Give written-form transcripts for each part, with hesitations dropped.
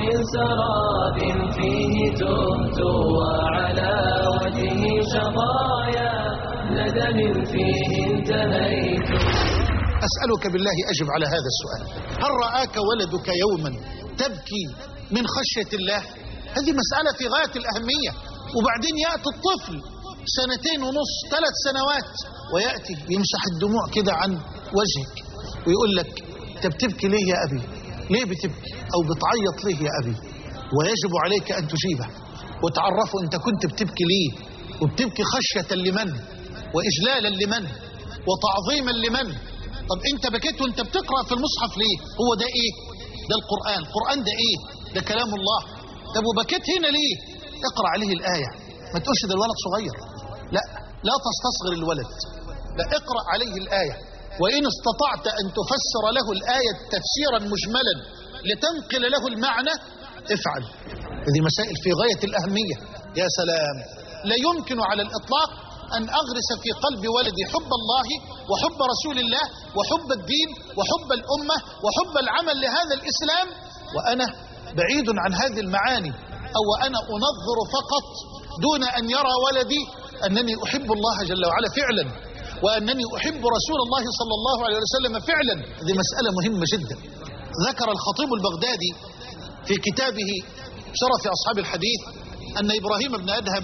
من سراب فيه تهت وعلى وجهي شظايا ندم فيه انتهيت. أسألك بالله أجب على هذا السؤال: هل رآك ولدك يوما تبكي من خشية الله؟ هذه مسألة في غاية الأهمية. وبعدين يأتي الطفل 2.5 3 سنوات ويأتي يمسح الدموع كده عن وجهك ويقول لك: أنت بتبكي ليه يا أبي؟ ليه بتبكي أو بتعيط ليه يا أبي؟ ويجب عليك أن تجيبه وتعرفه أنت كنت بتبكي ليه، وبتبكي خشية لمن، وإجلالا لمن، وتعظيما لمن. طب أنت بكيت وأنت بتقرأ في المصحف ليه؟ هو ده إيه؟ ده القرآن. القرآن ده إيه؟ ده كلام الله. طب وبكيت هنا ليه؟ اقرأ عليه الآية. ما تقولش ده الولد صغير، لا تستصغر الولد، لا، اقرأ عليه الآية. وإن استطعت أن تفسر له الآية تفسيرا مجملا لتنقل له المعنى افعل. هذه مسائل في غاية الأهمية. يا سلام، لا يمكن على الإطلاق أن أغرس في قلب ولدي حب الله وحب رسول الله وحب الدين وحب الأمة وحب العمل لهذا الإسلام وأنا بعيد عن هذه المعاني، أو أنا أنظر فقط دون أن يرى ولدي أنني أحب الله جل وعلا فعلا، وأنني أحب رسول الله صلى الله عليه وسلم فعلا. هذه مسألة مهمة جدا. ذكر الخطيب البغدادي في كتابه شرف أصحاب الحديث أن إبراهيم بن أدهم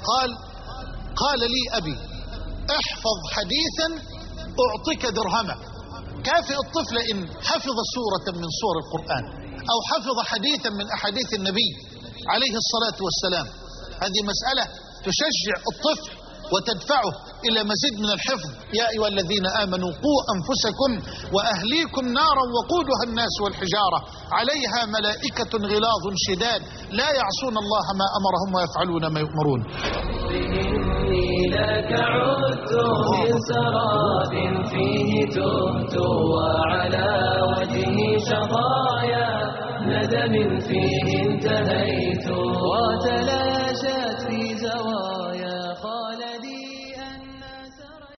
قال لي أبي: احفظ حديثا أعطيك درهما. كافئ الطفل إن حفظ سورة من سور القرآن أو حفظ حديثا من أحاديث النبي عليه الصلاة والسلام. هذه مسألة تشجع الطفل وتدفعه إلى مزيد من الحفظ. يا أيها الذين آمنوا قوا أنفسكم وأهليكم نارا وقودها الناس والحجارة عليها ملائكة غلاظ شداد لا يعصون الله ما أمرهم ويفعلون ما يؤمرون. إني لك عدت من سراب فيه تهت وعلى وجهي شظايا ندم فيه انتهيت.